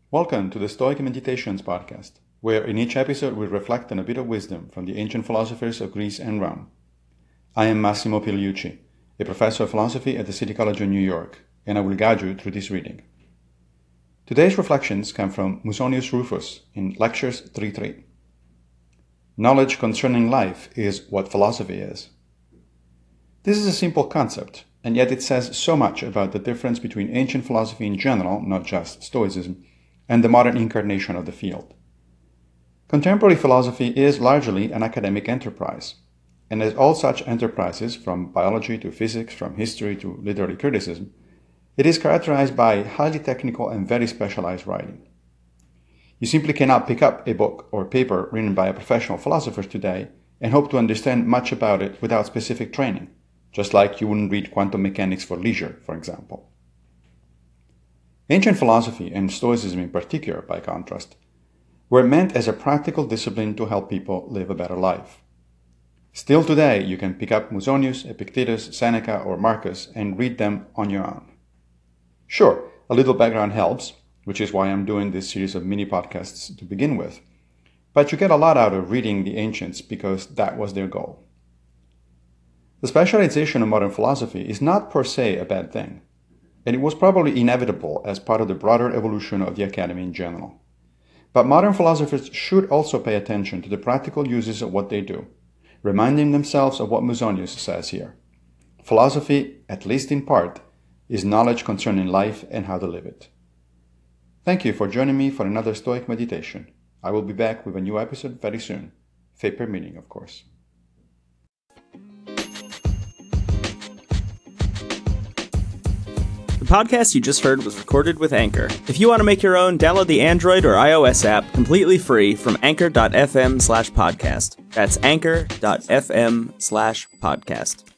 Welcome to the Stoic Meditations podcast, where in each episode we reflect on a bit of wisdom from the ancient philosophers of Greece and Rome. I am Massimo Pigliucci, a professor of philosophy at the City College of New York, and I will guide you through this reading. Today's reflections come from Musonius Rufus in Lectures 3.3. Knowledge concerning life is what philosophy is. This is a simple concept, and yet it says so much about the difference between ancient philosophy in general, not just Stoicism, and the modern incarnation of the field. Contemporary philosophy is largely an academic enterprise, and as all such enterprises, from biology to physics, from history to literary criticism, it is characterized by highly technical and very specialized writing. You simply cannot pick up a book or paper written by a professional philosopher today and hope to understand much about it without specific training, just like you wouldn't read quantum mechanics for leisure, for example. Ancient philosophy, and Stoicism in particular, by contrast, were meant as a practical discipline to help people live a better life. Still today, you can pick up Musonius, Epictetus, Seneca, or Marcus and read them on your own. Sure, a little background helps, which is why I'm doing this series of mini podcasts to begin with, but you get a lot out of reading the ancients because that was their goal. The specialization of modern philosophy is not per se a bad thing, and it was probably inevitable as part of the broader evolution of the academy in general. But modern philosophers should also pay attention to the practical uses of what they do, reminding themselves of what Musonius says here. Philosophy, at least in part, is knowledge concerning life and how to live it. Thank you for joining me for another Stoic meditation. I will be back with a new episode very soon, fate permitting, of course. The podcast you just heard was recorded with Anchor. If you want to make your own, download the Android or iOS app completely free from anchor.fm/podcast. That's anchor.fm/podcast.